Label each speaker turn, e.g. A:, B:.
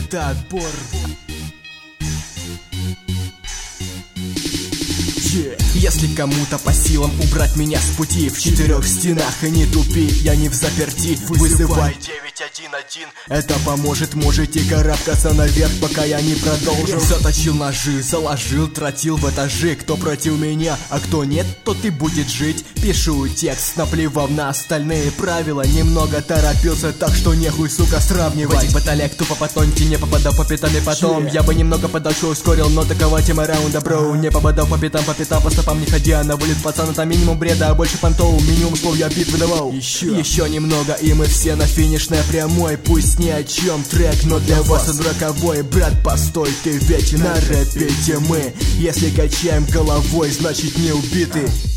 A: это отбор. Если кому-то по силам убрать меня с пути, в четырех стенах и не тупи, я не в заперти. Вызывай 911, это поможет, можете карабкаться наверх, пока я не продолжу. Заточил ножи, заложил, тротил в этажи. Кто против меня, а кто нет, тот и будет жить. Пишу текст, наплевав на остальные правила. Немного торопился, так что нехуй, сука, сравнивать. В этих баталиях тупо потоньте, не попадал по пятам и потом я бы немного подальше ускорил, но такова тема раунда, бро. Не попадал по пятам, по стопам не ходя. На вылет пацан, это минимум бреда, а больше понтов. Минимум слов я бит выдавал. Еще немного, и мы все на финишной прямой. Пусть ни о чем трек, но для вас он роковой. Брат, постой, ты ведь на рэпе мы. Если качаем головой, значит не убиты.